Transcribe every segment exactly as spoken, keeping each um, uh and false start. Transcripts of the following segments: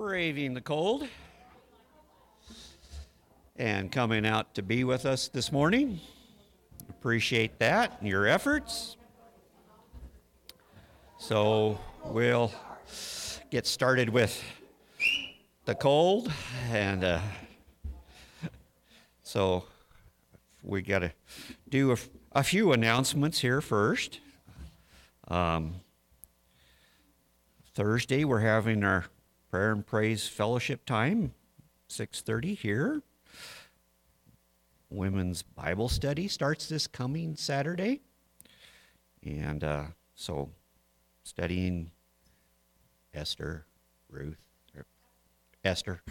braving the cold and coming out to be with us this morning. Appreciate that and your efforts. So we'll get started with the cold, and uh, so we got to do a, a few announcements here first. Um, Thursday we're having our prayer and praise fellowship time, six thirty here. Women's Bible study starts this coming Saturday, and uh, so studying Esther, Ruth, or Esther,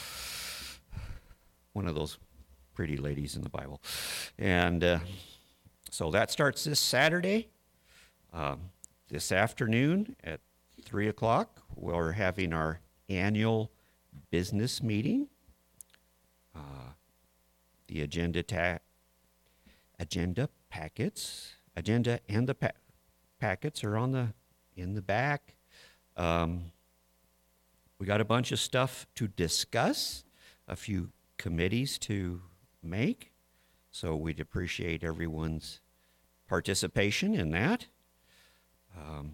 one of those pretty ladies in the Bible. And uh, so that starts this Saturday. Um, this afternoon at three o'clock, we're having our annual business meeting. Uh, the agenda ta- agenda packets, agenda and the pa- packets are on the in the back. Um, we got a bunch of stuff to discuss, a few committees to make, so we'd appreciate everyone's participation in that. Um,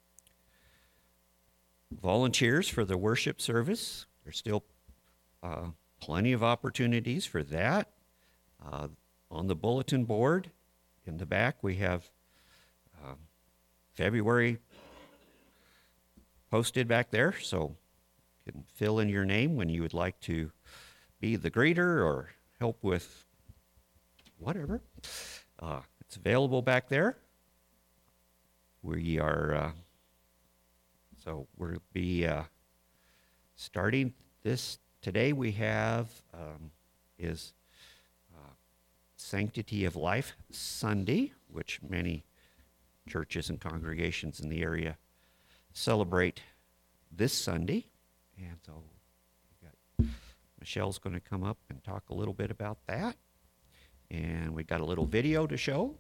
volunteers for the worship service, there's still uh, plenty of opportunities for that. Uh, on the bulletin board in the back, we have uh, February posted back there, so you can fill in your name when you would like to be the greeter or help with whatever. Uh, it's available back there. We are, uh, so we'll be uh, starting this today. We have um, is uh, Sanctity of Life Sunday, which many churches and congregations in the area celebrate this Sunday. And so we got, Michelle's going to come up and talk a little bit about that. And we got a little video to show.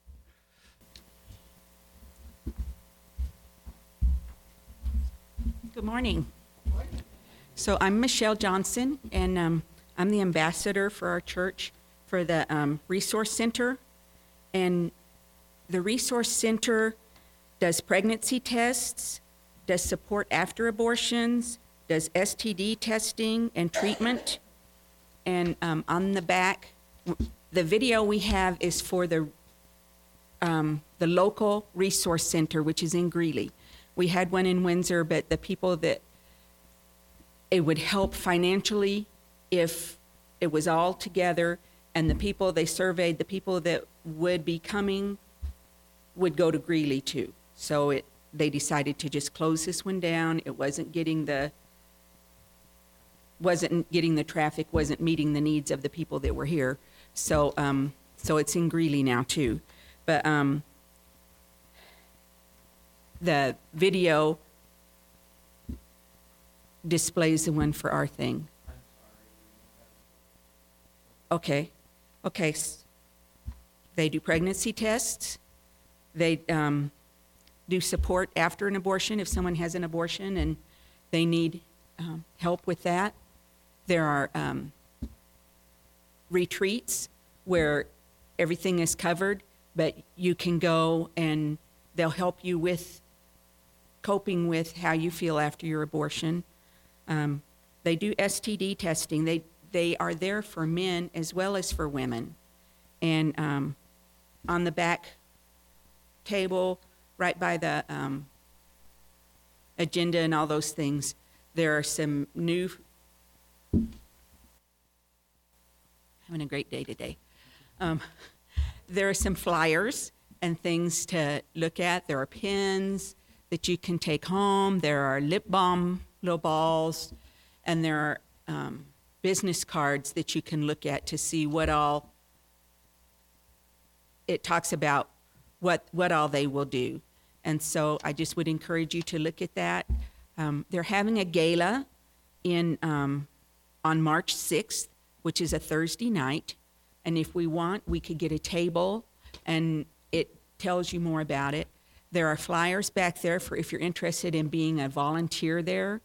Good morning. So I'm Michelle Johnson, and um, I'm the ambassador for our church for the um, Resource Center. And the Resource Center does pregnancy tests, does support after abortions, does S T D testing and treatment. And um, on the back, the video we have is for the um, the local Resource Center, which is in Greeley. We had one in Windsor, but the people that it would help financially if it was all together, and the people they surveyed, the people that would be coming would go to Greeley too. So it they decided to just close this one down. It wasn't getting the wasn't getting the traffic, wasn't meeting the needs of the people that were here. So um, so it's in Greeley now too. But um, the video displays the one for our thing. Okay, okay. They do pregnancy tests. They um, do support after an abortion if someone has an abortion and they need um, help with that. There are um, retreats where everything is covered, but you can go and they'll help you with coping with how you feel after your abortion. Um, they do S T D testing. They they are there for men as well as for women. And um, on the back table, right by the um, agenda and all those things, there are some new, having a great day today. Um, there are some flyers and things to look at. There are pins that you can take home. There are lip balm, little balls, and there are um, business cards that you can look at to see what all, it talks about what, what all they will do. And so I just would encourage you to look at that. Um, they're having a gala in um, on March sixth, which is a Thursday night. And if we want, we could get a table, and it tells you more about it. There are flyers back there for if you're interested in being a volunteer there.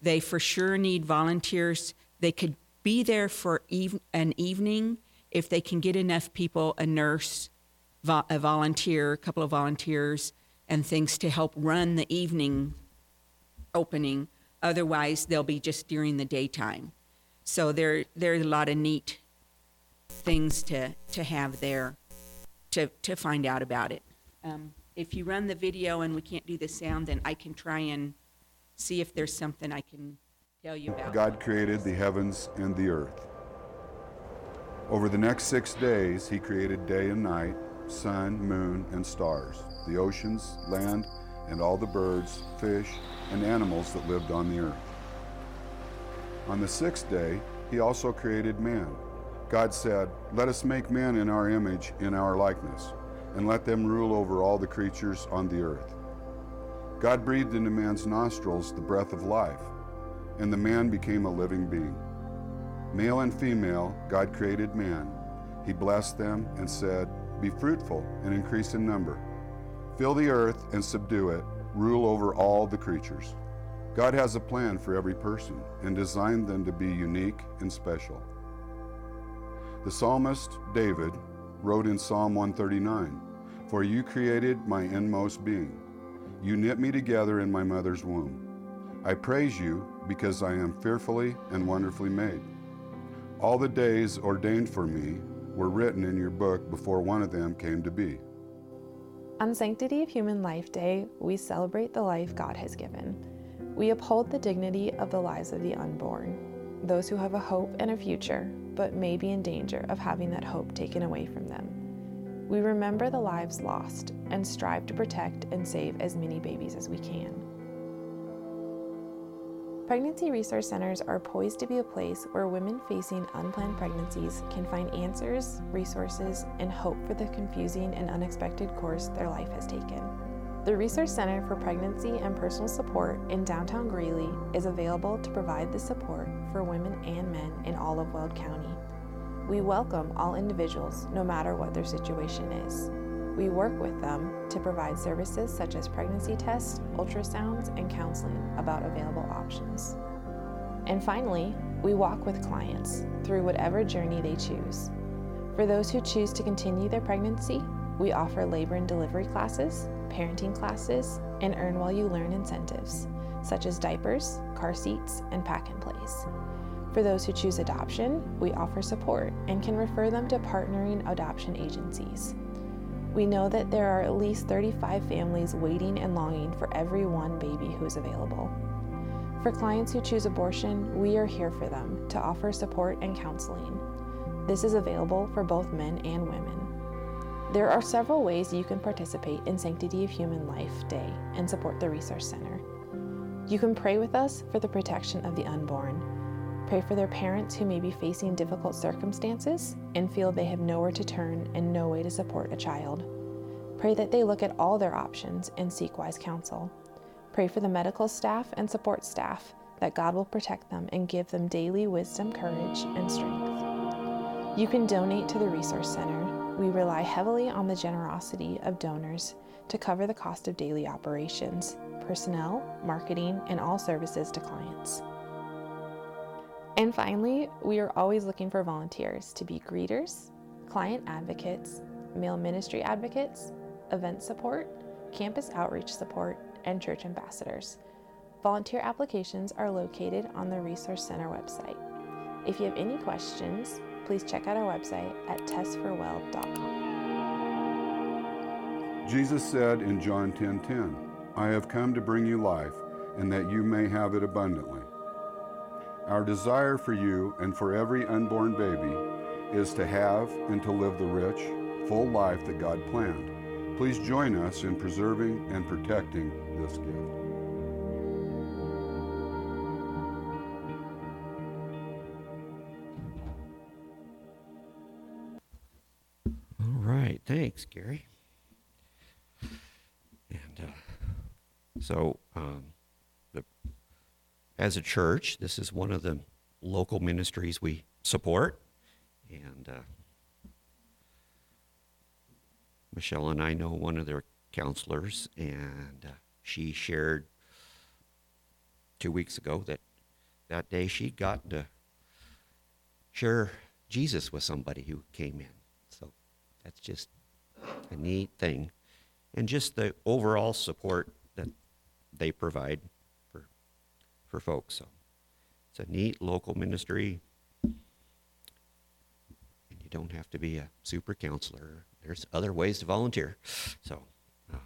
They for sure need volunteers. They could be there for eve- an evening if they can get enough people, a nurse, vo- a volunteer, a couple of volunteers, and things to help run the evening opening. Otherwise, they'll be just during the daytime. So there, there's a lot of neat things to, to have there to, to find out about it. Um, if you run the video and we can't do the sound, then I can try and see if there's something I can tell you about. God created the heavens and the earth. Over the next six days, he created day and night, sun, moon, and stars, the oceans, land, and all the birds, fish, and animals that lived on the earth. On the sixth day, he also created man. God said, "Let us make man in our image, in our likeness, and let them rule over all the creatures on the earth." God breathed into man's nostrils the breath of life, and the man became a living being. Male and female, God created man. He blessed them and said, "Be fruitful and increase in number. Fill the earth and subdue it. Rule over all the creatures." God has a plan for every person and designed them to be unique and special. The psalmist David wrote in Psalm one thirty-nine, "For you created my inmost being. You knit me together in my mother's womb. I praise you because I am fearfully and wonderfully made. All the days ordained for me were written in your book before one of them came to be." On Sanctity of Human Life Day, we celebrate the life God has given. We uphold the dignity of the lives of the unborn, those who have a hope and a future, but may be in danger of having that hope taken away from them. We remember the lives lost and strive to protect and save as many babies as we can. Pregnancy resource centers are poised to be a place where women facing unplanned pregnancies can find answers, resources, and hope for the confusing and unexpected course their life has taken. The Resource Center for Pregnancy and Personal Support in downtown Greeley is available to provide the support for women and men in all of Weld County. We welcome all individuals, no matter what their situation is. We work with them to provide services such as pregnancy tests, ultrasounds, and counseling about available options. And finally, we walk with clients through whatever journey they choose. For those who choose to continue their pregnancy, we offer labor and delivery classes, parenting classes, and Earn While You Learn incentives, such as diapers, car seats, and pack and plays. For those who choose adoption, we offer support and can refer them to partnering adoption agencies. We know that there are at least thirty-five families waiting and longing for every one baby who is available. For clients who choose abortion, we are here for them to offer support and counseling. This is available for both men and women. There are several ways you can participate in Sanctity of Human Life Day and support the Resource Center. You can pray with us for the protection of the unborn. Pray for their parents who may be facing difficult circumstances and feel they have nowhere to turn and no way to support a child. Pray that they look at all their options and seek wise counsel. Pray for the medical staff and support staff that God will protect them and give them daily wisdom, courage, and strength. You can donate to the Resource Center. We rely heavily on the generosity of donors to cover the cost of daily operations, personnel, marketing, and all services to clients. And finally, we are always looking for volunteers to be greeters, client advocates, male ministry advocates, event support, campus outreach support, and church ambassadors. Volunteer applications are located on the Resource Center website. If you have any questions, please check out our website at test for weld dot com. Jesus said in John ten ten, "I have come to bring you life, and that you may have it abundantly." Our desire for you and for every unborn baby is to have and to live the rich, full life that God planned. Please join us in preserving and protecting this gift. All right, thanks, Gary. And uh, so, um, the, as a church, this is one of the local ministries we support, and uh, Michelle and I know one of their counselors, and uh, she shared two weeks ago that that day she'd gotten to share Jesus with somebody who came in. So that's just a neat thing. And just the overall support that they provide for for folks. So it's a neat local ministry. And you don't have to be a super counselor. There's other ways to volunteer. So um,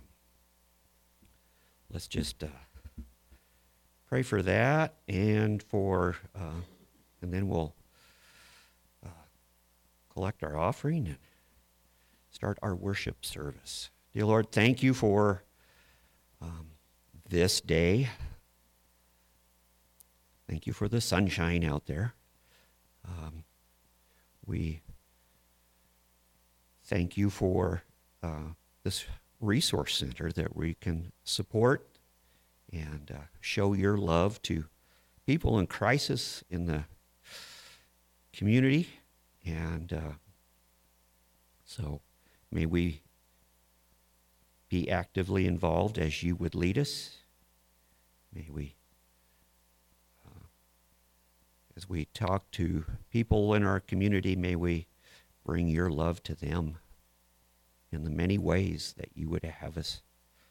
let's just uh, pray for that and for, uh, and then we'll uh, collect our offering and start our worship service. Dear Lord, thank you for um, this day. Thank you for the sunshine out there. Um, we thank you for uh, this resource center that we can support and uh, show your love to people in crisis in the community. And uh, so may we be actively involved as you would lead us. May we, uh, as we talk to people in our community, may we bring your love to them in the many ways that you would have us.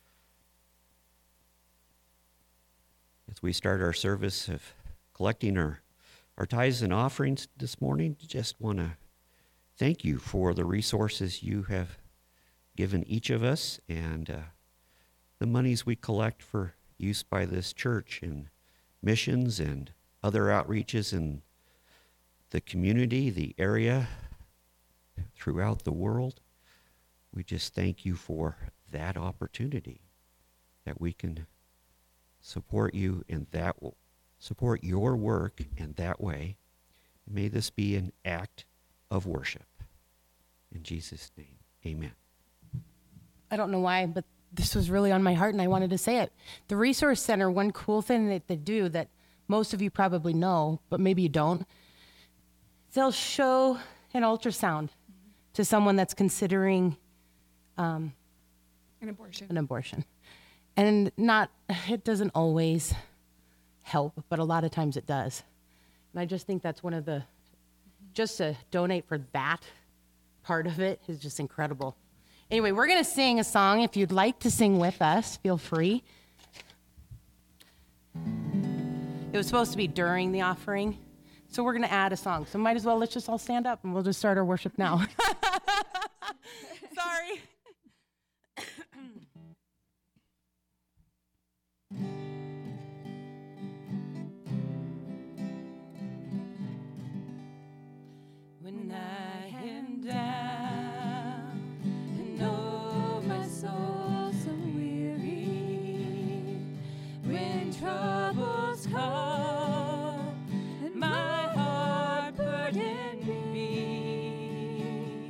As we start our service of collecting our, our tithes and offerings this morning, just want to thank you for the resources you have given each of us and uh, the monies we collect for use by this church in missions and other outreaches in the community, the area, throughout the world. We just thank you for that opportunity that we can support you in that, support your work in that way. May this be an act of worship. In Jesus' name, amen. I don't know why, but this was really on my heart and I wanted to say it. The Resource Center, one cool thing that they do that most of you probably know, but maybe you don't, they'll show an ultrasound to someone that's considering um, An abortion. an abortion. And not, it doesn't always help, but a lot of times it does. And I just think that's one of the, just to donate for that part of it is just incredible. Anyway, we're going to sing a song. If you'd like to sing with us, feel free. It was supposed to be during the offering, so we're going to add a song. So might as well, let's just all stand up and we'll just start our worship now. Sorry. When I am down and know my soul so weary, when troubles come and my heart burdened be,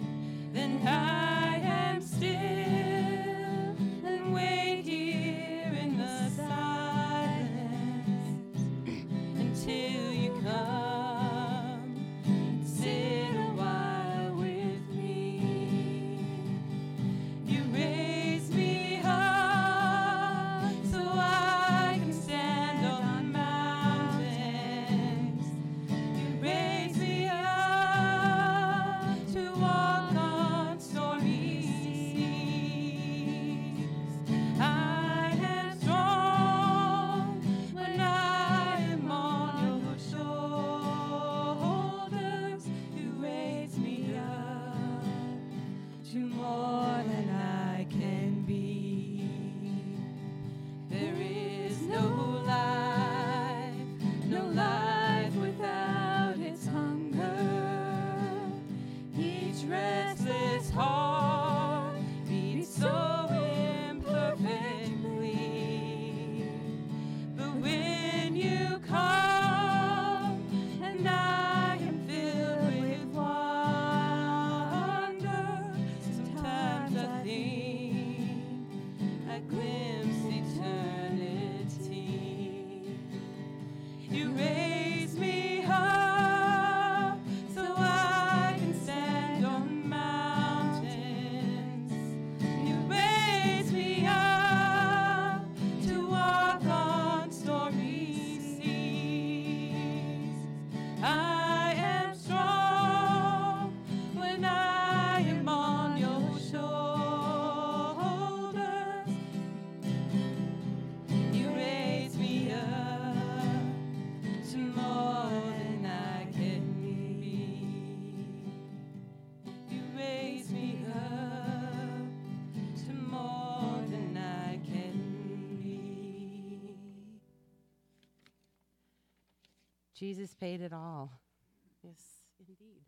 Jesus paid it all. Yes, indeed.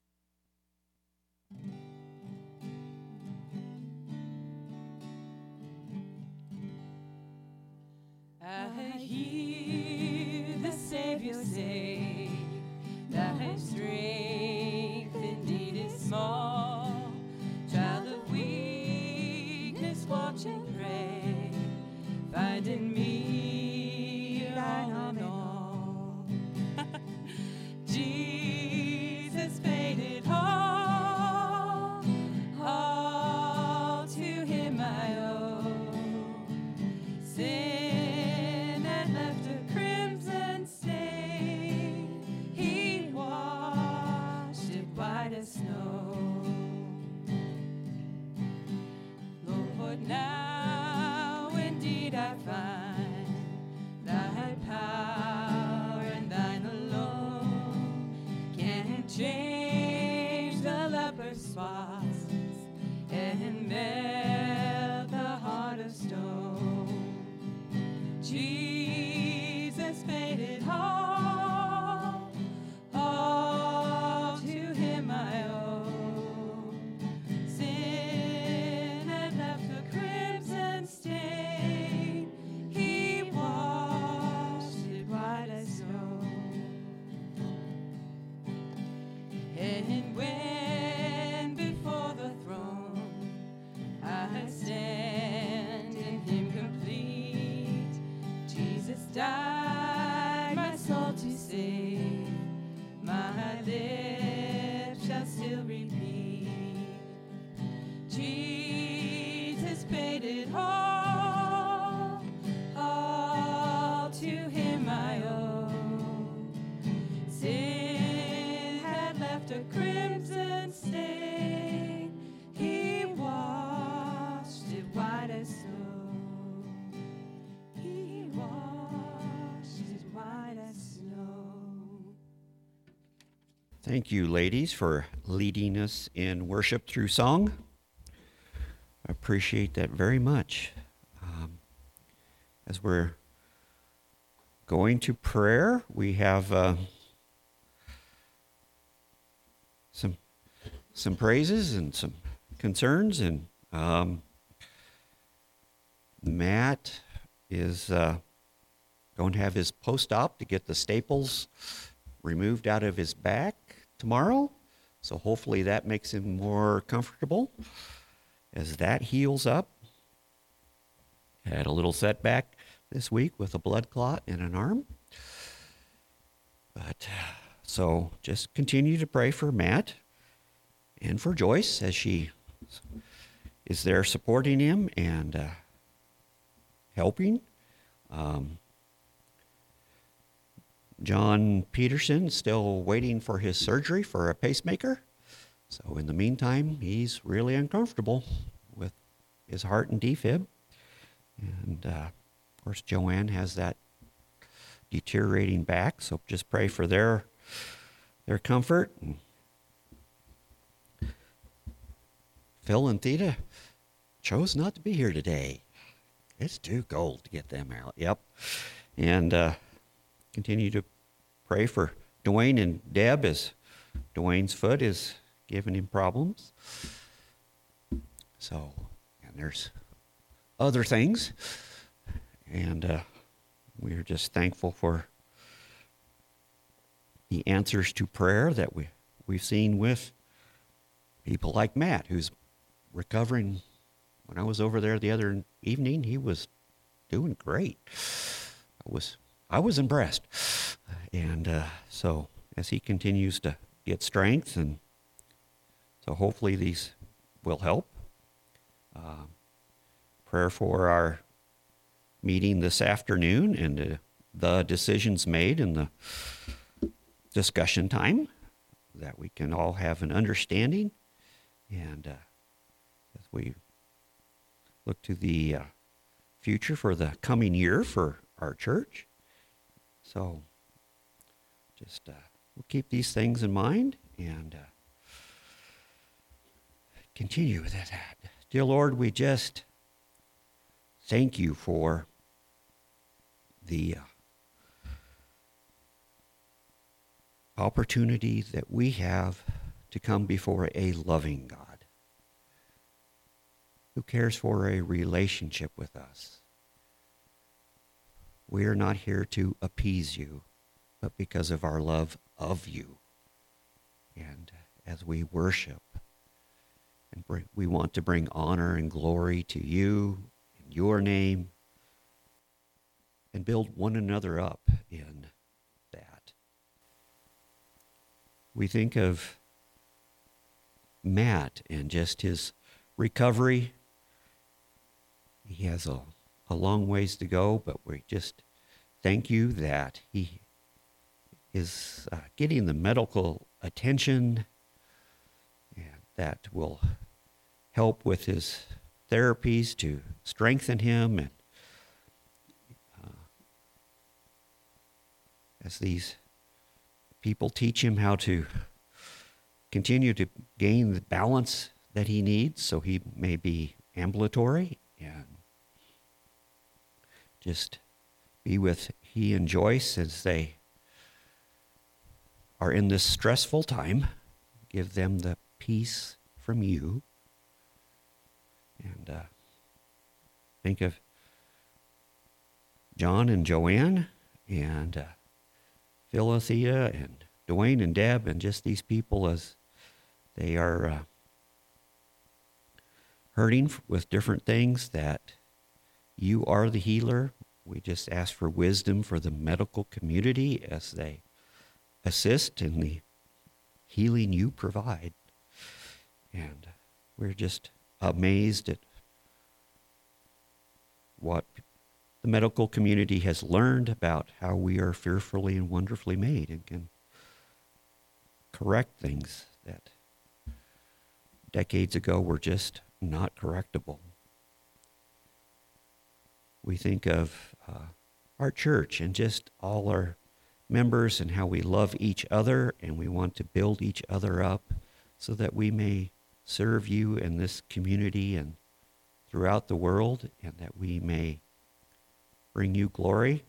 I hear the Savior say, thy strength indeed is small. Child of weakness, watch and pray. Find in me all in all. Jesus paid it all. All to him I owe. Sin had left a crimson stain. He washed it white as snow. Lord, now indeed I find thy power and thine alone can change the leper's spots and melt the heart of stone. Jesus paid it all, all to him I owe. Sin had left a crimson stain. He washed it white as snow. And when before the throne I stand in him complete, Jesus died my soul to save. My lips shall still repeat, Jesus paid it all, all to him I owe. Sin had left a crimson stain. He washed it white as snow. He washed it white as snow. Thank you, ladies, for leading us in worship through song. I appreciate that very much. Um, as we're going to prayer, we have uh, some some praises and some concerns, and um, Matt is uh, going to have his post-op to get the staples removed out of his back tomorrow. So hopefully that makes him more comfortable as that heals up. Had a little setback this week with a blood clot in an arm. But so just continue to pray for Matt and for Joyce as she is there supporting him and uh, helping. Um, John Peterson is still waiting for his surgery for a pacemaker. So in the meantime, he's really uncomfortable with his heart and defib. And uh, of course, Joanne has that deteriorating back. So just pray for their their comfort. And Phil and Theta chose not to be here today. It's too cold to get them out. Yep. And uh, continue to pray for Dwayne and Deb as Dwayne's foot is giving him problems. So, and there's other things. And uh, we're just thankful for the answers to prayer that we, we've seen with people like Matt, who's recovering. When I was over there the other evening, he was doing great. I was I was impressed. And uh, so as he continues to get strength, and so hopefully these will help. Uh, prayer for our meeting this afternoon and uh, the decisions made in the discussion time, that we can all have an understanding. And uh, as we look to the uh, future for the coming year for our church. So just uh, we'll keep these things in mind and uh, continue with that. Dear Lord, we just thank you for the uh, opportunity that we have to come before a loving God who cares for a relationship with us. We are not here to appease you, but because of our love of you. And as we worship, and bring, we want to bring honor and glory to you in your name, and build one another up in that. We think of Matt and just his recovery. He has a, a long ways to go, but we just thank you that he is uh, getting the medical attention and that will help with his therapies to strengthen him, and uh, as these people teach him how to continue to gain the balance that he needs so he may be ambulatory, and just be with he and Joyce as they are in this stressful time. Give them the peace from you. And uh, think of John and Joanne and uh, Philothea and Dwayne and Deb and just these people as they are uh, hurting f- with different things, that you are the healer. We just ask for wisdom for the medical community as they assist in the healing you provide. And we're just amazed at what the medical community has learned about how we are fearfully and wonderfully made and can correct things that decades ago were just not correctable. We think of uh, our church and just all our members and how we love each other, and we want to build each other up so that we may serve you in this community and throughout the world, and that we may bring you glory.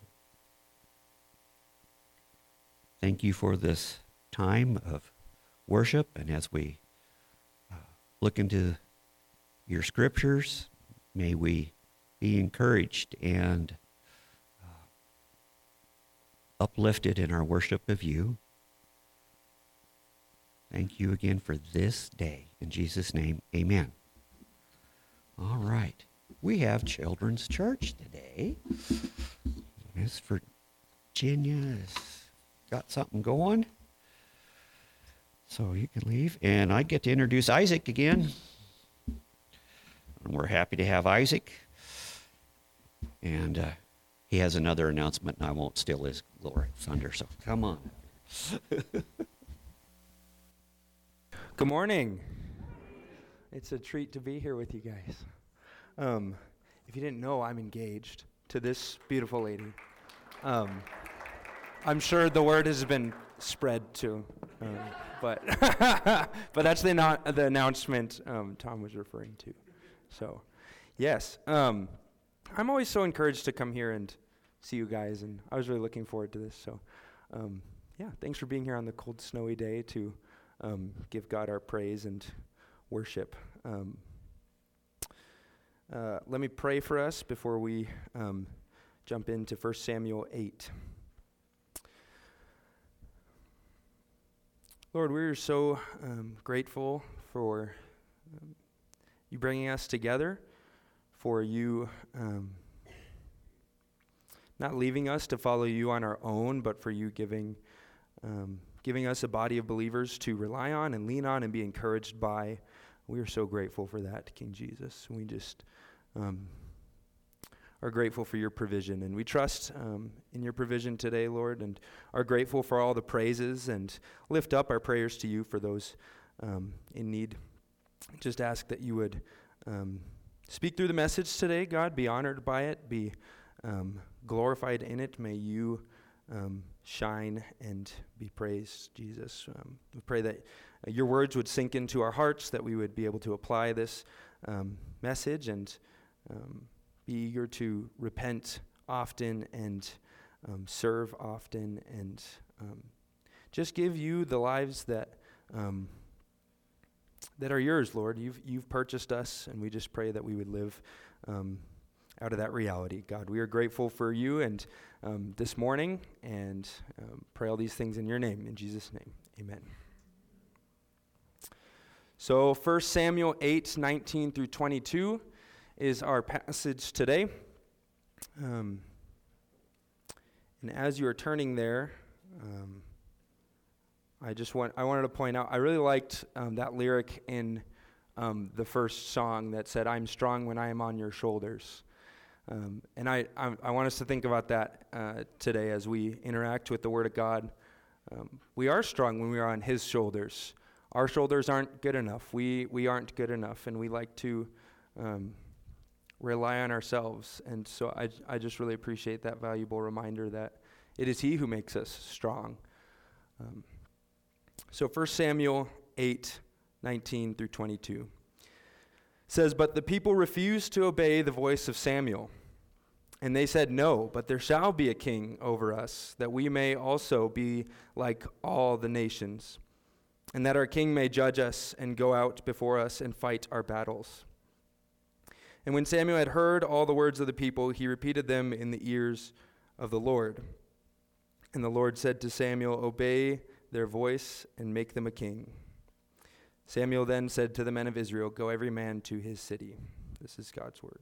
Thank you for this time of worship, and as we uh, look into your scriptures, may we be encouraged and uh, uplifted in our worship of you. Thank you again for this day. In Jesus' name, amen. All right. We have Children's Church today. Miss Virginia has got something going, so you can leave. And I get to introduce Isaac again. And we're happy to have Isaac. And uh, he has another announcement, and I won't steal his glory thunder, so come on. Good morning. It's a treat to be here with you guys. Um, if you didn't know, I'm engaged to this beautiful lady. Um, I'm sure the word has been spread too, um, but but that's the, annou- the announcement um, Tom was referring to. So, yes, um, I'm always so encouraged to come here and see you guys, and I was really looking forward to this. So, um, yeah, thanks for being here on the cold, snowy day to um, give God our praise and worship. Um, uh, let me pray for us before we um, jump into First Samuel eight. Lord, we're so um, grateful for um, you bringing us together, for you um, not leaving us to follow you on our own, but for you giving um, giving us a body of believers to rely on and lean on and be encouraged by. We are so grateful for that, King Jesus. We just um, are grateful for your provision, and we trust um, in your provision today, Lord, and are grateful for all the praises and lift up our prayers to you for those um, in need. Just ask that you would um, speak through the message today, God, be honored by it, be um, glorified in it. May you um, shine and be praised, Jesus. Um, we pray that uh, your words would sink into our hearts, that we would be able to apply this um, message and um, be eager to repent often and um, serve often and um, just give you the lives that um, that are yours, Lord. You've you've purchased us, and we just pray that we would live um, out of that reality. God, we are grateful for you and um, this morning, and um, pray all these things in your name, in Jesus' name, amen. So First Samuel eight, nineteen through twenty-two is our passage today. Um, and as you are turning there, um, I just want I wanted to point out, I really liked um, that lyric in um, the first song that said, "I'm strong when I am on your shoulders." Um, and I, I I want us to think about that uh, today as we interact with the Word of God. Um, we are strong when we are on His shoulders. Our shoulders aren't good enough. We we aren't good enough, and we like to um, rely on ourselves. And so I I just really appreciate that valuable reminder that it is He who makes us strong. Um, so First Samuel eight, nineteen through twenty-two says, "But the people refused to obey the voice of Samuel. And they said, 'No, but there shall be a king over us, that we may also be like all the nations, and that our king may judge us and go out before us and fight our battles.' And when Samuel had heard all the words of the people, he repeated them in the ears of the Lord. And the Lord said to Samuel, 'Obey their voice and make them a king.' Samuel then said to the men of Israel, 'Go every man to his city.'" This is God's word.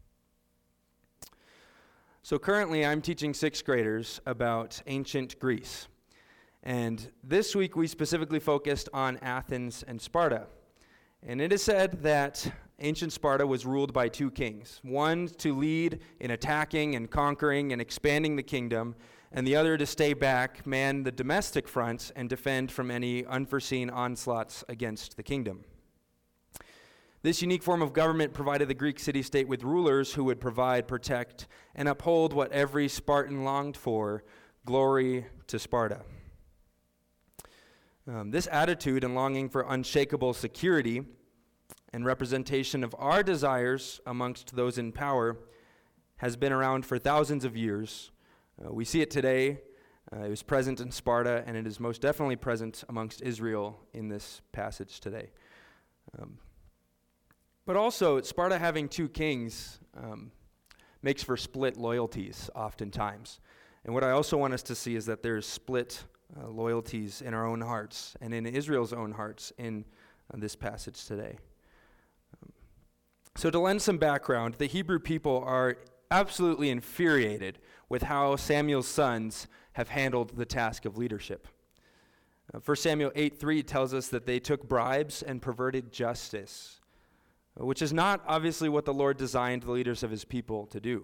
So currently I'm teaching sixth graders about ancient Greece. And this week we specifically focused on Athens and Sparta. And it is said that ancient Sparta was ruled by two kings, one to lead in attacking and conquering and expanding the kingdom, and the other to stay back, man the domestic front, and defend from any unforeseen onslaughts against the kingdom. This unique form of government provided the Greek city-state with rulers who would provide, protect, and uphold what every Spartan longed for: glory to Sparta. Um, this attitude and longing for unshakable security and representation of our desires amongst those in power has been around for thousands of years. Uh, we see it today. Uh, it was present in Sparta, and it is most definitely present amongst Israel in this passage today. Um, but also, Sparta having two kings um, makes for split loyalties oftentimes. And what I also want us to see is that there's split uh, loyalties in our own hearts and in Israel's own hearts in uh, this passage today. Um, so to lend some background, the Hebrew people are absolutely infuriated with how Samuel's sons have handled the task of leadership. Uh, First Samuel eight three tells us that they took bribes and perverted justice, uh, which is not obviously what the Lord designed the leaders of his people to do.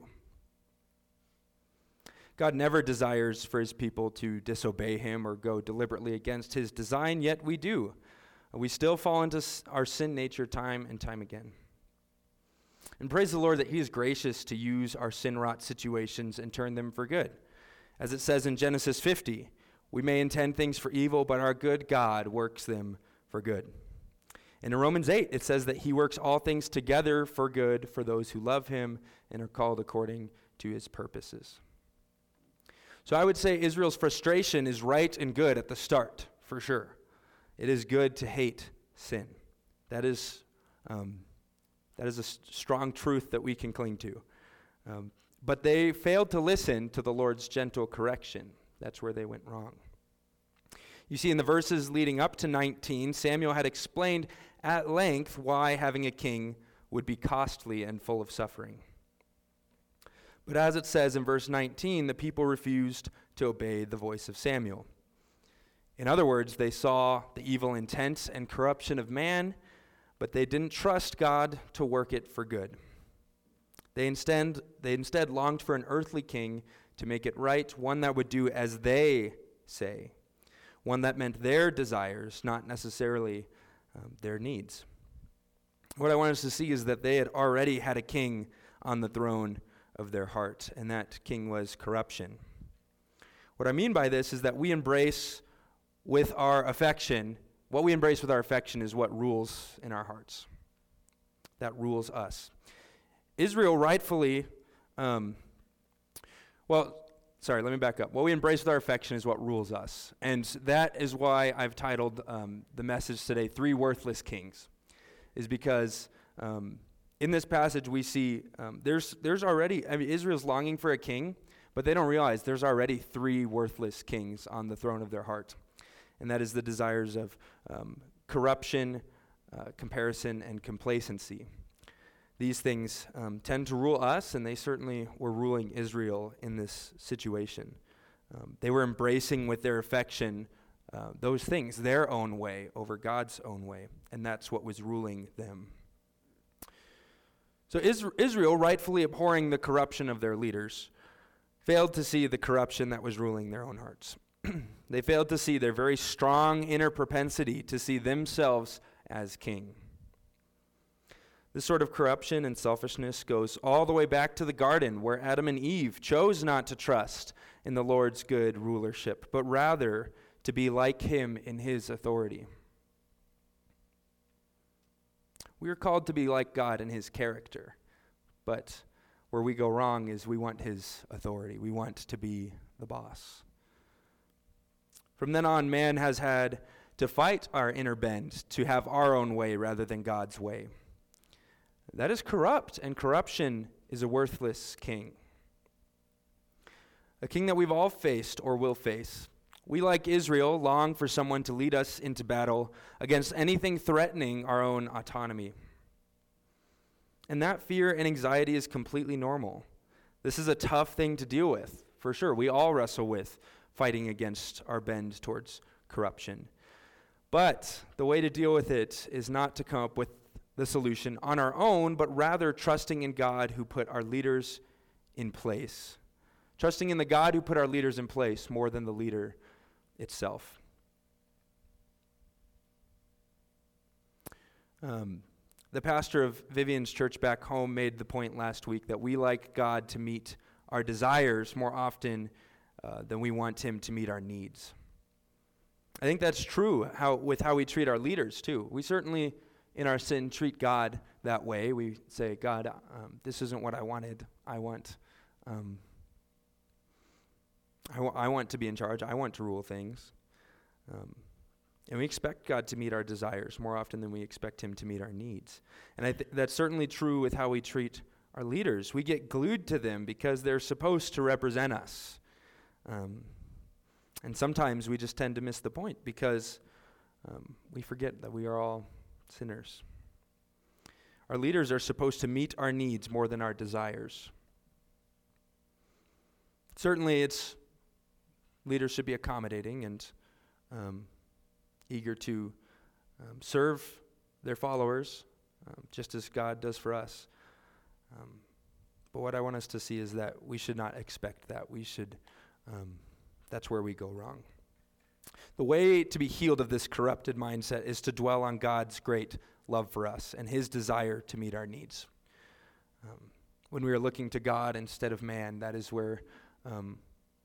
God never desires for his people to disobey him or go deliberately against his design, yet we do. Uh, we still fall into s- our sin nature time and time again. And praise the Lord that he is gracious to use our sin-wrought situations and turn them for good. As it says in Genesis fifty, we may intend things for evil, but our good God works them for good. And in Romans eight, it says that he works all things together for good for those who love him and are called according to his purposes. So I would say Israel's frustration is right and good at the start, for sure. It is good to hate sin. That is... Um, That is a s- strong truth that we can cling to. Um, but they failed to listen to the Lord's gentle correction. That's where they went wrong. You see, in the verses leading up to nineteen, Samuel had explained at length why having a king would be costly and full of suffering. But as it says in verse nineteen, the people refused to obey the voice of Samuel. In other words, they saw the evil intent and corruption of man, but they didn't trust God to work it for good. They instead, they instead longed for an earthly king to make it right, one that would do as they say, one that meant their desires, not necessarily um, their needs. What I want us to see is that they had already had a king on the throne of their heart, and that king was corruption. What I mean by this is that we embrace with our affection What we embrace with our affection is what rules in our hearts. That rules us. Israel rightfully, um, well, sorry, let me back up. What we embrace with our affection is what rules us. And that is why I've titled um, the message today, Three Worthless Kings, is because um, in this passage we see um, there's there's already, I mean, Israel's longing for a king, but they don't realize there's already three worthless kings on the throne of their heart. And that is the desires of um, corruption, uh, comparison, and complacency. These things um, tend to rule us, and they certainly were ruling Israel in this situation. Um, they were embracing with their affection uh, those things, their own way over God's own way, and that's what was ruling them. So Is- Israel, rightfully abhorring the corruption of their leaders, failed to see the corruption that was ruling their own hearts. They failed to see their very strong inner propensity to see themselves as king. This sort of corruption and selfishness goes all the way back to the garden, where Adam and Eve chose not to trust in the Lord's good rulership, but rather to be like him in his authority. We are called to be like God in his character, but where we go wrong is we want his authority. We want to be the boss. From then on, man has had to fight our inner bend to have our own way rather than God's way. That is corrupt, and corruption is a worthless king. A king that we've all faced or will face. We, like Israel, long for someone to lead us into battle against anything threatening our own autonomy. And that fear and anxiety is completely normal. This is a tough thing to deal with, for sure. We all wrestle with fighting against our bend towards corruption. But the way to deal with it is not to come up with the solution on our own, but rather trusting in God who put our leaders in place. Trusting in the God who put our leaders in place more than the leader itself. Um, the pastor of Vivian's church back home made the point last week that we like God to meet our desires more often uh, than we want him to meet our needs. I think that's true how with how we treat our leaders too. We certainly, in our sin, treat God that way. We say, God, um, this isn't what I wanted. I want, um, I, w- I want to be in charge. I want to rule things. Um, and we expect God to meet our desires more often than we expect him to meet our needs. And I th- that's certainly true with how we treat our leaders. We get glued to them because they're supposed to represent us. Um, and sometimes we just tend to miss the point because um, we forget that we are all sinners. Our leaders are supposed to meet our needs more than our desires. Certainly, it's leaders should be accommodating and um, eager to um, serve their followers, um, just as God does for us. Um, but what I want us to see is that we should not expect that. We should. Um, that's where we go wrong. The way to be healed of this corrupted mindset is to dwell on God's great love for us and his desire to meet our needs. Um, when we are looking to God instead of man, that is where um,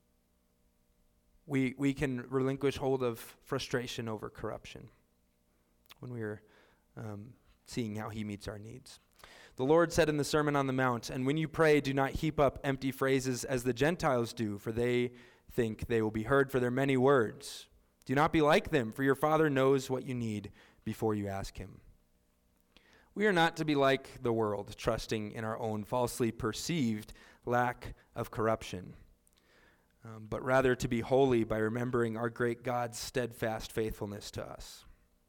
we we can relinquish hold of frustration over corruption. When we are um, seeing how he meets our needs. The Lord said in the Sermon on the Mount, "And when you pray, do not heap up empty phrases as the Gentiles do, for they think they will be heard for their many words. Do not be like them, for your Father knows what you need before you ask him." We are not to be like the world, trusting in our own falsely perceived lack of corruption, um, but rather to be holy by remembering our great God's steadfast faithfulness to us.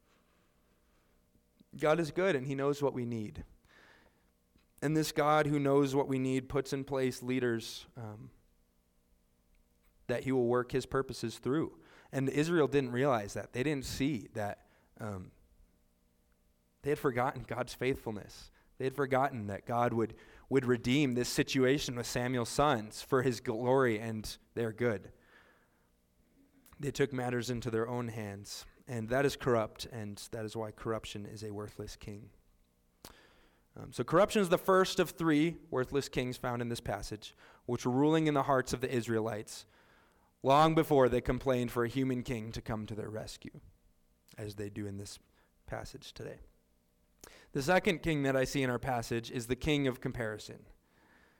God is good, and he knows what we need. And this God who knows what we need puts in place leaders um, that he will work his purposes through. And Israel didn't realize that. They didn't see that. Um, they had forgotten God's faithfulness. They had forgotten that God would, would redeem this situation with Samuel's sons for his glory and their good. They took matters into their own hands. And that is corrupt, and that is why corruption is a worthless king. Um, so corruption is the first of three worthless kings found in this passage, which were ruling in the hearts of the Israelites long before they complained for a human king to come to their rescue, as they do in this passage today. The second king that I see in our passage is the king of comparison.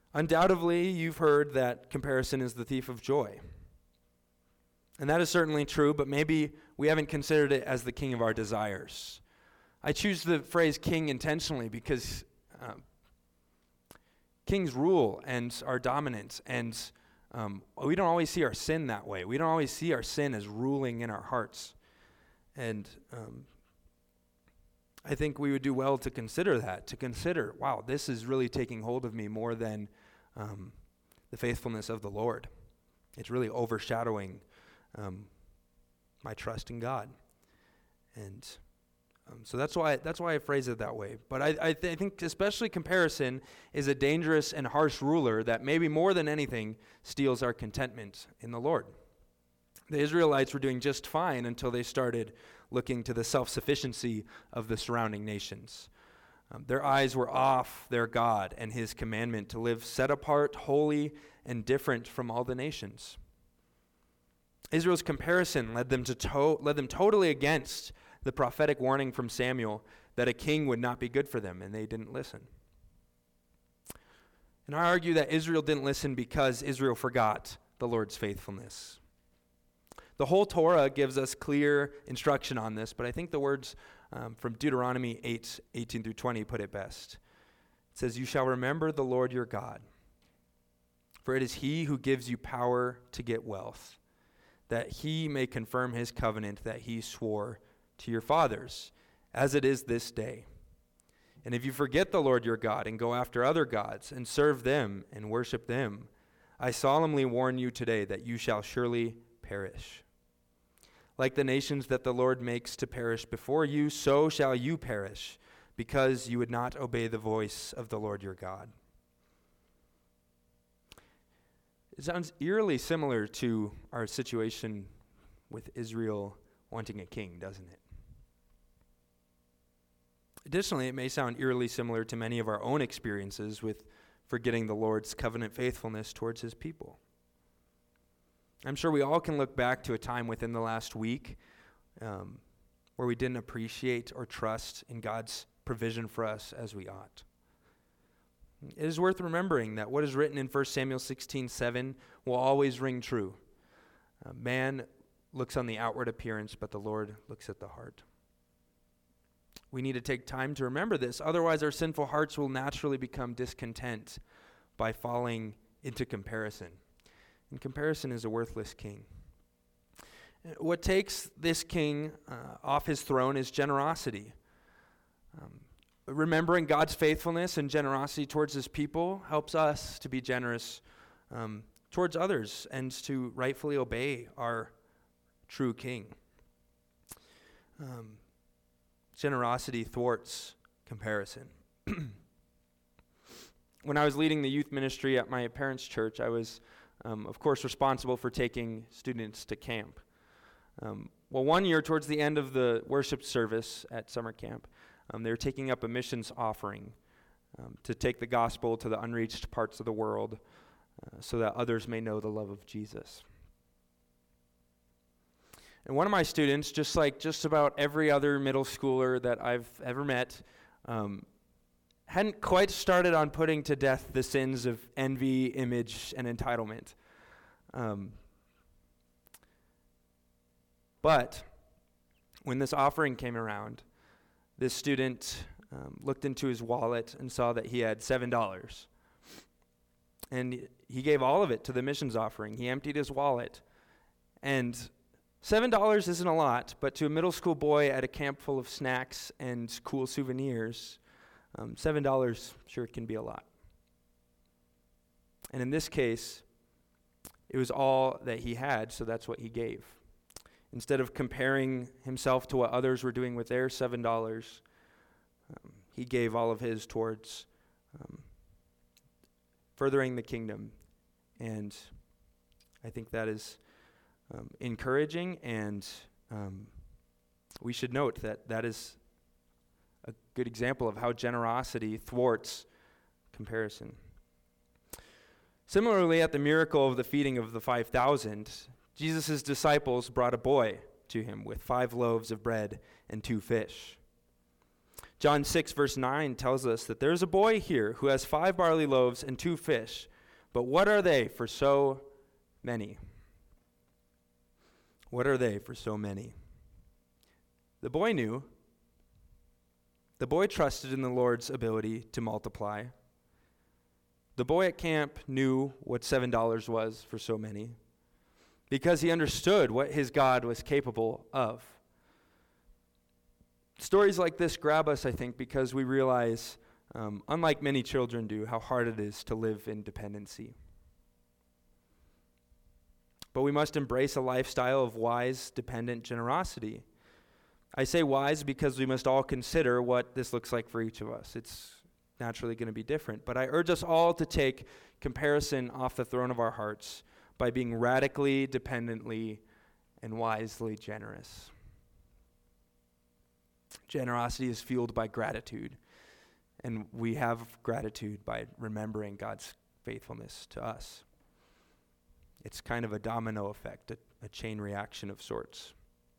Undoubtedly, you've heard that comparison is the thief of joy. And that is certainly true, but maybe we haven't considered it as the king of our desires. I choose the phrase king intentionally because um, kings rule and are dominant, and um, we don't always see our sin that way. We don't always see our sin as ruling in our hearts. And um, I think we would do well to consider that, to consider, wow, this is really taking hold of me more than um, the faithfulness of the Lord. It's really overshadowing um, my trust in God. And um, so that's why that's why I phrase it that way. But I, I, th- I think especially comparison is a dangerous and harsh ruler that maybe more than anything steals our contentment in the Lord. The Israelites were doing just fine until they started looking to the self-sufficiency of the surrounding nations. Um, their eyes were off their God and his commandment to live set apart, holy, and different from all the nations. Israel's comparison led them to, to- led them totally against the prophetic warning from Samuel that a king would not be good for them, and they didn't listen. And I argue that Israel didn't listen because Israel forgot the Lord's faithfulness. The whole Torah gives us clear instruction on this, but I think the words um, from Deuteronomy eight, eighteen through twenty put it best. It says, "You shall remember the Lord your God, for it is he who gives you power to get wealth, that he may confirm his covenant that he swore to your fathers, as it is this day. And if you forget the Lord your God and go after other gods and serve them and worship them, I solemnly warn you today that you shall surely perish. Like the nations that the Lord makes to perish before you, so shall you perish, because you would not obey the voice of the Lord your God." It sounds eerily similar to our situation with Israel wanting a king, doesn't it? Additionally, it may sound eerily similar to many of our own experiences with forgetting the Lord's covenant faithfulness towards his people. I'm sure we all can look back to a time within the last week um, where we didn't appreciate or trust in God's provision for us as we ought. It is worth remembering that what is written in First Samuel sixteen seven will always ring true. Uh, man looks on the outward appearance, but the Lord looks at the heart. We need to take time to remember this. Otherwise, our sinful hearts will naturally become discontent by falling into comparison. And comparison is a worthless king. What takes this king uh, off his throne is generosity. Um, remembering God's faithfulness and generosity towards his people helps us to be generous um, towards others and to rightfully obey our true king. Um, generosity thwarts comparison. When I was leading the youth ministry at my parents' church, I was Um, of course, responsible for taking students to camp. Um, well, one year, towards the end of the worship service at summer camp, um, they were taking up a missions offering um, to take the gospel to the unreached parts of the world uh, so that others may know the love of Jesus. And one of my students, just like just about every other middle schooler that I've ever met, um, hadn't quite started on putting to death the sins of envy, image, and entitlement. Um, but when this offering came around, this student um, looked into his wallet and saw that he had seven dollars. And he gave all of it to the missions offering. He emptied his wallet. And seven dollars isn't a lot, but to a middle school boy at a camp full of snacks and cool souvenirs, Um, seven dollars sure can be a lot. And in this case, it was all that he had, so that's what he gave. Instead of comparing himself to what others were doing with their seven dollars, um, he gave all of his towards um, furthering the kingdom. And I think that is um, encouraging, and um, we should note that that is a good example of how generosity thwarts comparison. Similarly, at the miracle of the feeding of the five thousand, Jesus' disciples brought a boy to him with five loaves of bread and two fish. John six, verse nine tells us that there's a boy here who has five barley loaves and two fish, but what are they for so many? What are they for so many? The boy knew. The boy trusted in the Lord's ability to multiply. The boy at camp knew what seven dollars was for so many because he understood what his God was capable of. Stories like this grab us, I think, because we realize, um, unlike many children do, how hard it is to live in dependency. But we must embrace a lifestyle of wise, dependent generosity. I say wise because we must all consider what this looks like for each of us. It's naturally going to be different. But I urge us all to take comparison off the throne of our hearts by being radically, dependently, and wisely generous. Generosity is fueled by gratitude, and we have gratitude by remembering God's faithfulness to us. It's kind of a domino effect, a, a chain reaction of sorts.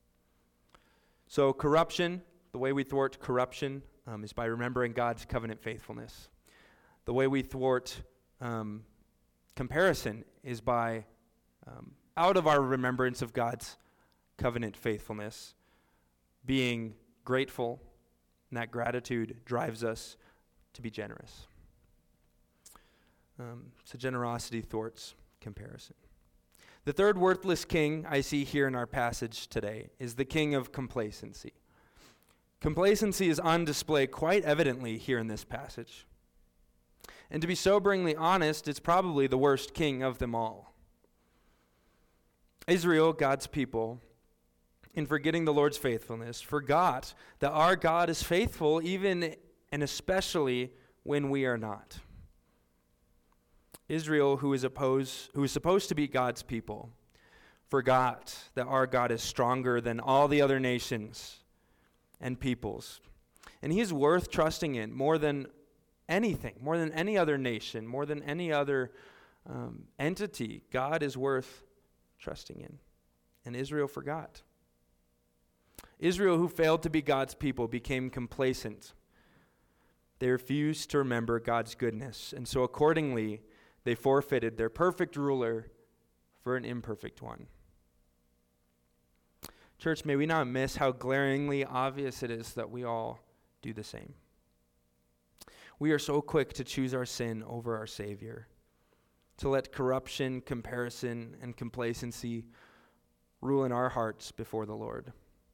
So corruption, the way we thwart corruption um, is by remembering God's covenant faithfulness. The way we thwart um, comparison is by, um, out of our remembrance of God's covenant faithfulness, being grateful, and that gratitude drives us to be generous. Um, so generosity thwarts comparison. The third worthless king I see here in our passage today is the king of complacency. Complacency is on display quite evidently here in this passage. And to be soberingly honest, it's probably the worst king of them all. Israel, God's people, in forgetting the Lord's faithfulness, forgot that our God is faithful even and especially when we are not. Israel, who is opposed, who is supposed to be God's people, forgot that our God is stronger than all the other nations and peoples. And he is worth trusting in more than anything, more than any other nation, more than any other um, entity. God is worth trusting in. And Israel forgot. Israel, who failed to be God's people, became complacent. They refused to remember God's goodness. And so accordingly, they forfeited their perfect ruler for an imperfect one. Church, may we not miss how glaringly obvious it is that we all do the same. We are so quick to choose our sin over our Savior, to let corruption, comparison, and complacency rule in our hearts before the Lord.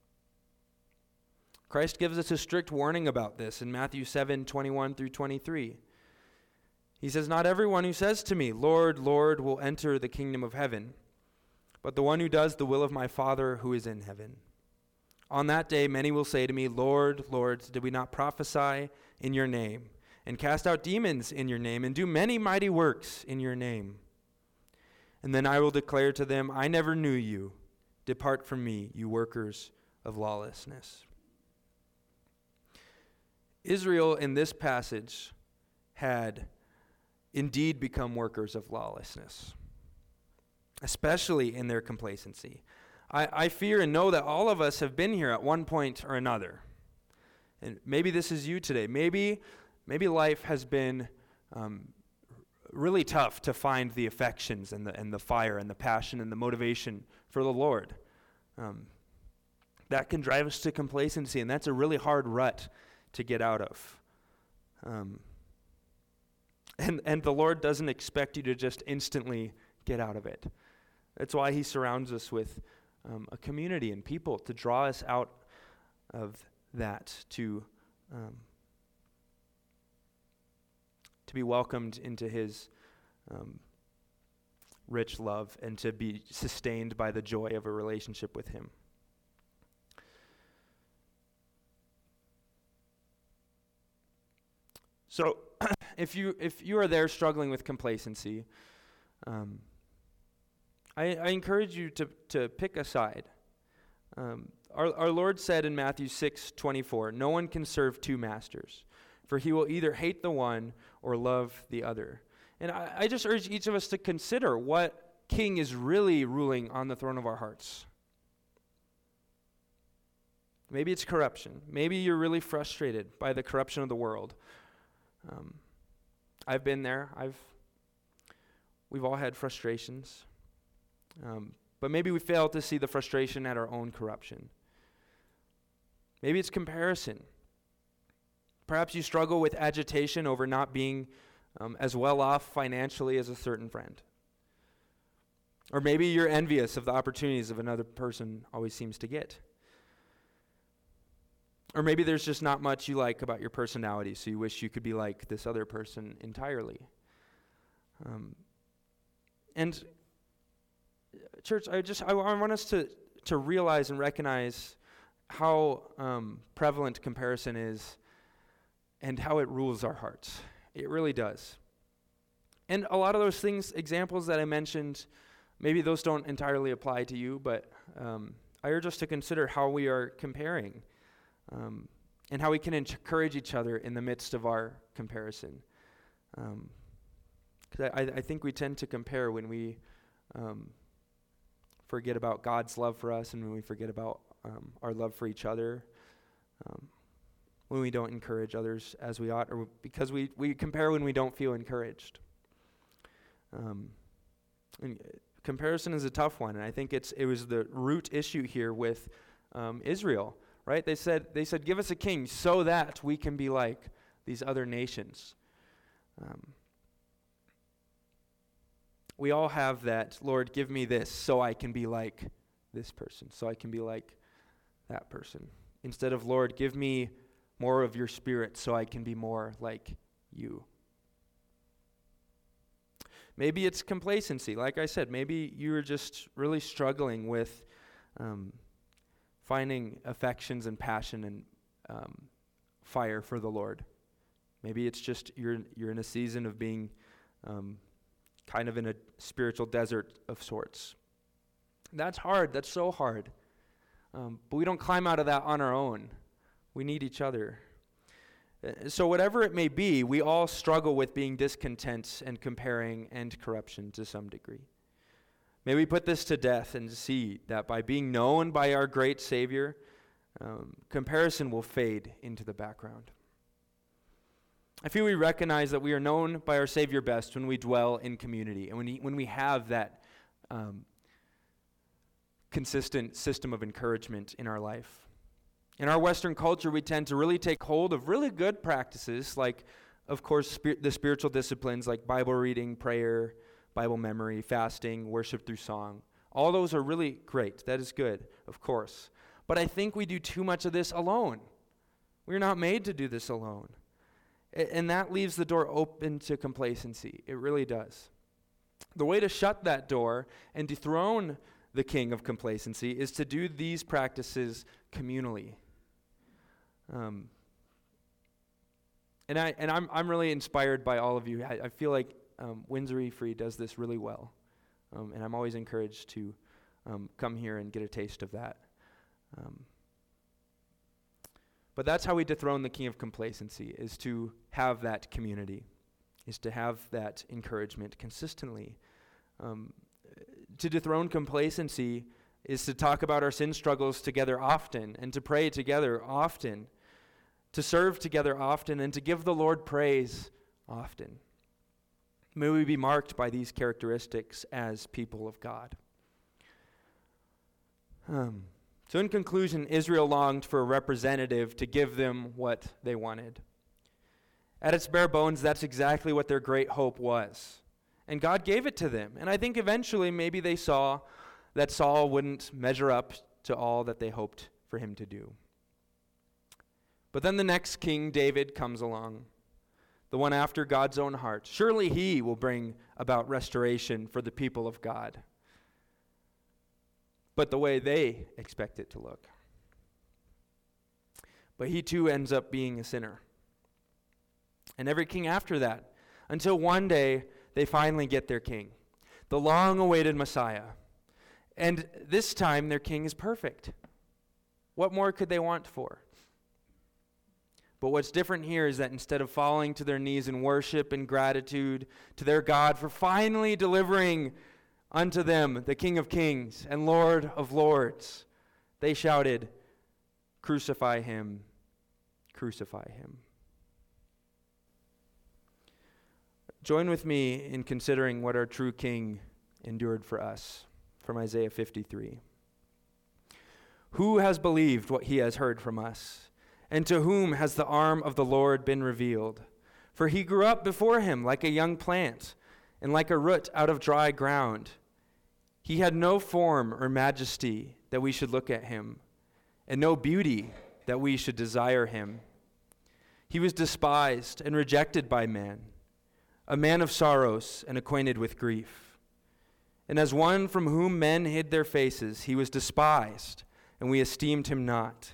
Christ gives us a strict warning about this in Matthew seven, twenty-one through twenty-three. He says, "Not everyone who says to me, 'Lord, Lord,' will enter the kingdom of heaven, but the one who does the will of my Father who is in heaven. On that day many will say to me, 'Lord, Lord, did we not prophesy in your name, and cast out demons in your name, and do many mighty works in your name?' And then I will declare to them, 'I never knew you. Depart from me, you workers of lawlessness.'" Israel in this passage had indeed become workers of lawlessness, especially in their complacency. I, I fear and know that all of us have been here at one point or another. And maybe this is you today. Maybe, maybe life has been um, really tough to find the affections and the, and the fire and the passion and the motivation for the Lord. Um, that can drive us to complacency, and that's a really hard rut to get out of. Um, and, and the Lord doesn't expect you to just instantly get out of it. That's why he surrounds us with um, a community and people to draw us out of that, to um, to be welcomed into his um, rich love and to be sustained by the joy of a relationship with him. So, if you if you are there struggling with complacency, um, I, I encourage you to to pick a side. Um, our our Lord said in Matthew six twenty-four, "No one can serve two masters, for he will either hate the one or love the other." And I, I just urge each of us to consider what king is really ruling on the throne of our hearts. Maybe it's corruption. Maybe you're really frustrated by the corruption of the world. Um, I've been there. I've, we've all had frustrations. Um, but maybe we fail to see the frustration at our own corruption. Maybe it's comparison. Perhaps you struggle with agitation over not being um, as well off financially as a certain friend. Or maybe you're envious of the opportunities of another person always seems to get. Or maybe there's just not much you like about your personality, so you wish you could be like this other person entirely. Um, and church, I just I, I want us to to realize and recognize how um, prevalent comparison is and how it rules our hearts. It really does. And a lot of those things, examples that I mentioned, maybe those don't entirely apply to you, but um, I urge us to consider how we are comparing um, and how we can encourage each other in the midst of our comparison. Because um, I, I think we tend to compare when we um, forget about God's love for us and when we forget about um, our love for each other. Um, when we don't encourage others as we ought, or because we, we compare when we don't feel encouraged. Um, and comparison is a tough one, and I think it's it was the root issue here with um, Israel, right? They said they said, "Give us a king so that we can be like these other nations." Um, we all have that, Lord, give me this so I can be like this person, so I can be like that person. Instead of, Lord, give me more of your spirit so I can be more like you. Maybe it's complacency. Like I said, maybe you're just really struggling with um, finding affections and passion and um, fire for the Lord. Maybe it's just you're you're in a season of being um, kind of in a spiritual desert of sorts. That's hard. That's so hard. Um, but we don't climb out of that on our own. We need each other. Uh, so whatever it may be, we all struggle with being discontent and comparing and corruption to some degree. May we put this to death and see that by being known by our great Savior, um, comparison will fade into the background. I feel we recognize that we are known by our Savior best when we dwell in community and when, he, when we have that um, consistent system of encouragement in our life. In our Western culture, we tend to really take hold of really good practices like, of course, spir- the spiritual disciplines like Bible reading, prayer, Bible memory, fasting, worship through song. All those are really great. That is good, of course. But I think we do too much of this alone. We're not made to do this alone. A- and that leaves the door open to complacency. It really does. The way to shut that door and dethrone the king of complacency is to do these practices communally. Um, and I and I'm I'm really inspired by all of you. I, I feel like um, Windsor Free does this really well, um, and I'm always encouraged to um, come here and get a taste of that. Um, but that's how we dethrone the king of complacency: is to have that community, is to have that encouragement consistently. Um, to dethrone complacency is to talk about our sin struggles together often, and to pray together often, to serve together often, and to give the Lord praise often. May we be marked by these characteristics as people of God. Um, so in conclusion, Israel longed for a representative to give them what they wanted. At its bare bones, that's exactly what their great hope was. And God gave it to them. And I think eventually maybe they saw that Saul wouldn't measure up to all that they hoped for him to do. But then the next king, David, comes along, the one after God's own heart. Surely he will bring about restoration for the people of God, but the way they expect it to look. But he too ends up being a sinner. And every king after that, until one day they finally get their king, the long-awaited Messiah. And this time their king is perfect. What more could they want for? But what's different here is that instead of falling to their knees in worship and gratitude to their God for finally delivering unto them the King of Kings and Lord of Lords, they shouted, Crucify him, crucify him. Join with me in considering what our true King endured for us, from Isaiah fifty-three. Who has believed what he has heard from us? And to whom has the arm of the Lord been revealed? For he grew up before him like a young plant, and like a root out of dry ground. He had no form or majesty that we should look at him, and no beauty that we should desire him. He was despised and rejected by men, a man of sorrows and acquainted with grief. And as one from whom men hid their faces, he was despised, and we esteemed him not.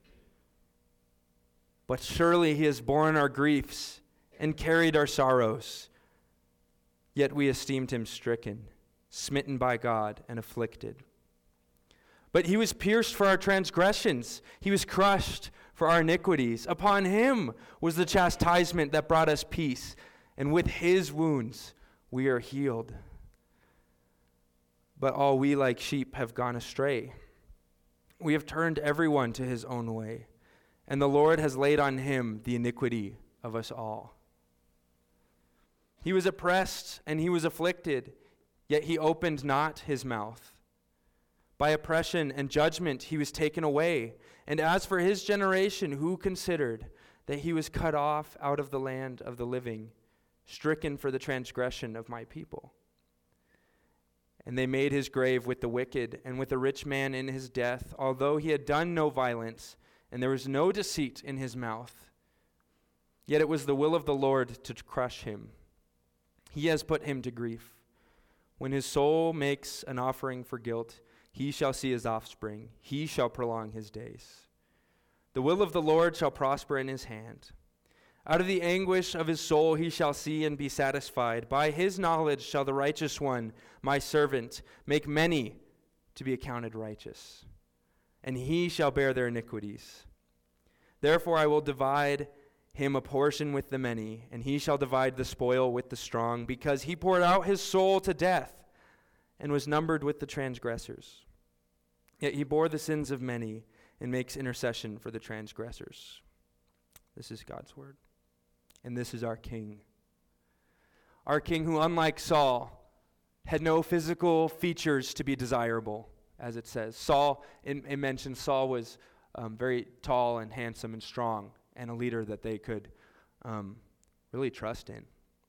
But surely he has borne our griefs and carried our sorrows. Yet we esteemed him stricken, smitten by God, and afflicted. But he was pierced for our transgressions. He was crushed for our iniquities. Upon him was the chastisement that brought us peace, and with his wounds we are healed. But all we like sheep have gone astray. We have turned everyone to his own way, and the Lord has laid on him the iniquity of us all. He was oppressed and he was afflicted, yet he opened not his mouth. By oppression and judgment he was taken away. And as for his generation, who considered that he was cut off out of the land of the living, stricken for the transgression of my people? And they made his grave with the wicked and with a rich man in his death, although he had done no violence, and there was no deceit in his mouth. Yet it was the will of the Lord to crush him. He has put him to grief. When his soul makes an offering for guilt, he shall see his offspring. He shall prolong his days. The will of the Lord shall prosper in his hand. Out of the anguish of his soul he shall see and be satisfied. By his knowledge shall the righteous one, my servant, make many to be accounted righteous, and he shall bear their iniquities. Therefore I will divide him a portion with the many, and he shall divide the spoil with the strong, because he poured out his soul to death and was numbered with the transgressors. Yet he bore the sins of many and makes intercession for the transgressors. This is God's word. And this is our King. Our King who, unlike Saul, had no physical features to be desirable, as it says. Saul, it, it mentions Saul was um, very tall and handsome and strong, and a leader that they could um, really trust in.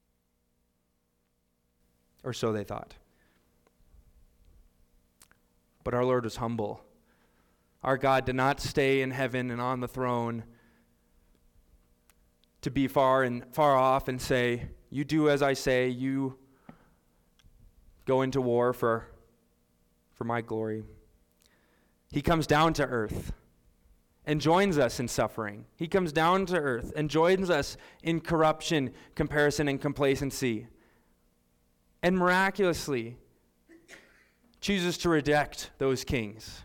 Or so they thought. But our Lord was humble. Our God did not stay in heaven and on the throne to be far and far off and say, you do as I say, you go into war for, for my glory. He comes down to earth and joins us in suffering. He comes down to earth and joins us in corruption, comparison, and complacency. And miraculously chooses to reject those kings.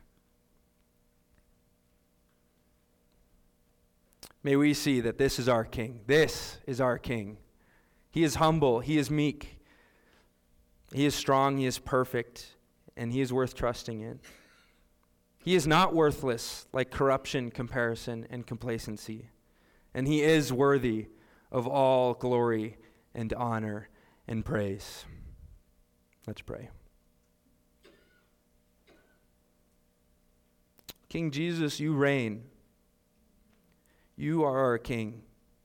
May we see that this is our King. This is our King. He is humble. He is meek. He is strong. He is perfect. And he is worth trusting in. He is not worthless like corruption, comparison, and complacency. And he is worthy of all glory and honor and praise. Let's pray. King Jesus, you reign. You are our King.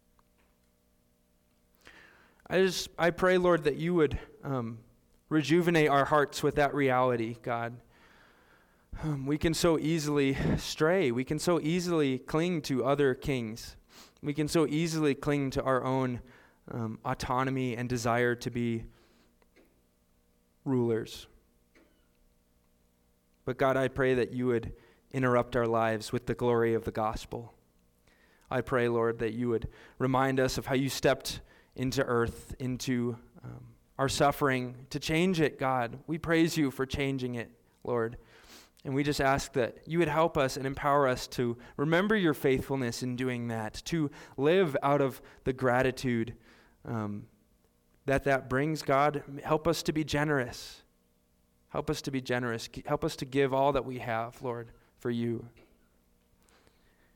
I just, I pray, Lord, that you would um, rejuvenate our hearts with that reality, God. Um, we can so easily stray. We can so easily cling to other kings. We can so easily cling to our own um, autonomy and desire to be rulers. But God, I pray that you would interrupt our lives with the glory of the gospel. I pray, Lord, that you would remind us of how you stepped into earth, into um, our suffering, to change it, God. We praise you for changing it, Lord. And we just ask that you would help us and empower us to remember your faithfulness in doing that, to live out of the gratitude um, that that brings, God. Help us to be generous. Help us to be generous. Help us to give all that we have, Lord, for you.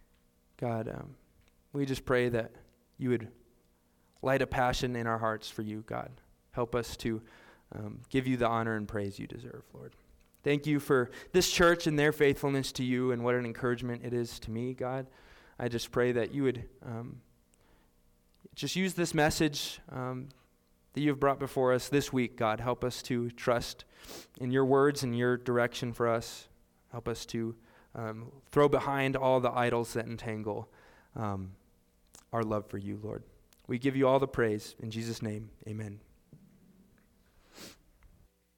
God, um, we just pray that you would light a passion in our hearts for you, God. Help us to um, give you the honor and praise you deserve, Lord. Thank you for this church and their faithfulness to you and what an encouragement it is to me, God. I just pray that you would um, just use this message um, that you have brought before us this week, God. Help us to trust in your words and your direction for us. Help us to um, throw behind all the idols that entangle um, our love for you, Lord. We give you all the praise. In Jesus' name, amen.